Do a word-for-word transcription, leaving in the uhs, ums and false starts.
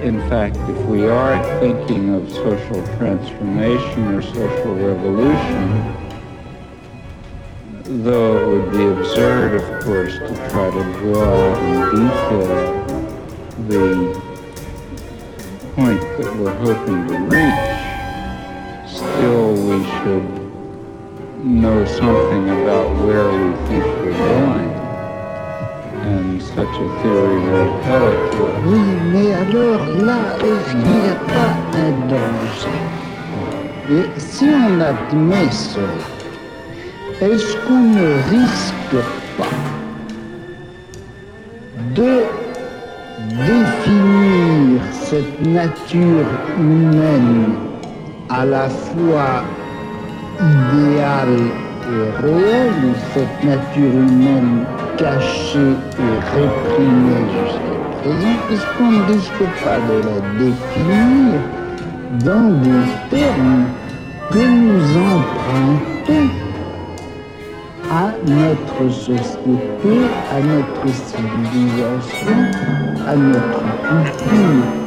in fact, if we are thinking of social transformation or social revolution, though it would be absurd, of course, to try to draw out in detail the point that we're hoping to reach, still we should know something about where we think we're going. And such a theory will help us. Oui, mais alors là, est-ce qu'il n'y a pas un danger? Et si on admet cela, est-ce qu'on ne risque pas de définir cette nature humaine à la fois idéale et réelle, cette nature humaine cachée et réprimée jusqu'à présent, est-ce qu'on ne risque pas de la définir dans des termes que nous empruntons à notre société, à notre civilisation, à notre culture?